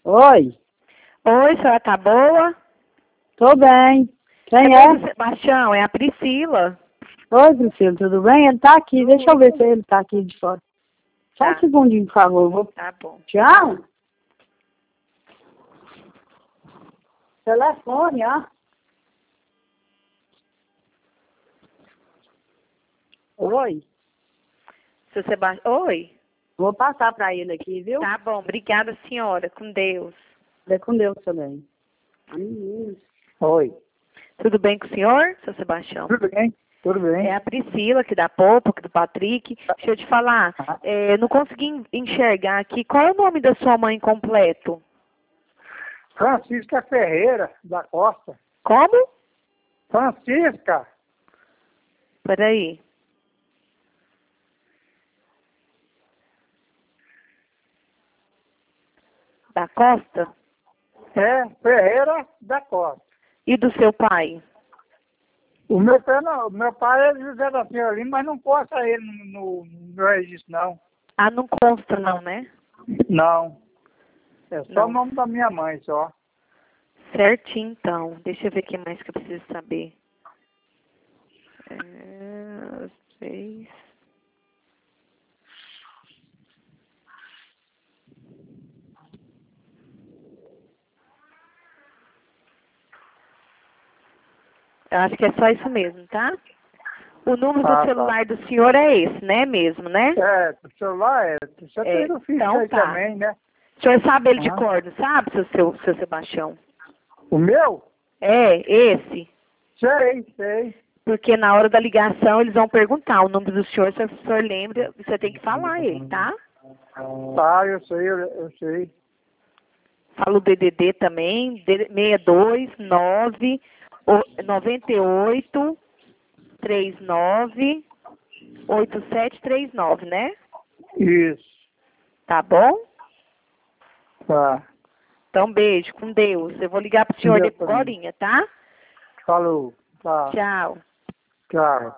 Oi, Oi, senhora tá boa? tô bem. Quem Cadê é? o Sebastião? É a Priscila. Oi, Priscila, tudo bem? Ele tá aqui, deixa eu ver se ele tá aqui de fora. Só um Tá, segundinho, por favor. Vou... tá bom. Tchau. Telefone, ó. Oi, Seu Sebastião. Oi. vou passar pra ele aqui, viu? Tá bom, obrigada, senhora. Com Deus. Fica com Deus também. Amém. Oi, Tudo bem com o senhor, seu Sebastião? tudo bem? Tudo bem? É a Priscila, aqui da Popa, aqui do Patrick. Deixa eu te falar, não consegui enxergar aqui. Qual é o nome da sua mãe completo? Francisca Ferreira da Costa. Como? Francisca, Peraí. Da Costa? Ferreira da Costa. E do seu pai? O meu pai não, meu pai é José da Silva Lima, mas não posta ele no meu registro, não. Ah, não consta não, né? Não. É só Não. o nome da minha mãe, só. Certinho, então. Deixa eu ver o que mais que eu preciso saber. 6. Eu acho que é só isso mesmo, tá? O número do Tá. celular do senhor é esse, né? Mesmo, né? O celular Você tem no ficha então aí tá. também, né? O senhor sabe ele de Aham. cor, não sabe, seu Sebastião? O meu? É, esse. Sei. Porque na hora da ligação eles vão perguntar o número do senhor, se o senhor lembra, você tem que falar ele, tá? Tá, eu sei. Fala o DDD também, 62 9 98 39 8739, né? Isso. Tá bom? Tá. Então, beijo, com Deus. Eu vou ligar pro senhor Deus depois, tá? Falou. Tá. Tchau. Tchau.